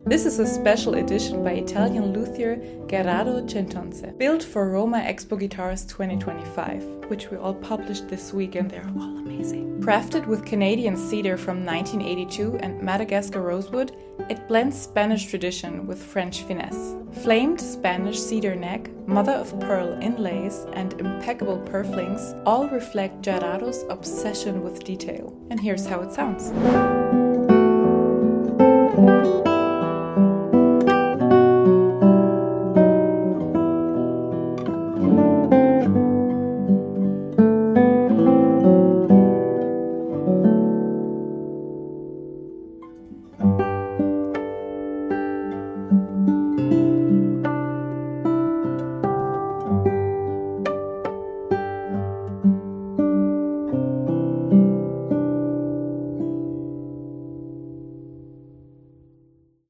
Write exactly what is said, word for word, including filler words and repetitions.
This is a special edition by Italian luthier Gerardo Centonce, built for Roma Expo Guitars twenty twenty-five, which we all published this week and they're all amazing. Crafted with Canadian cedar from nineteen eighty-two and Madagascar rosewood, it blends Spanish tradition with French finesse. Flamed Spanish cedar neck, mother of pearl inlays, and impeccable purflings all reflect Gerardo's obsession with detail. And here's how it sounds.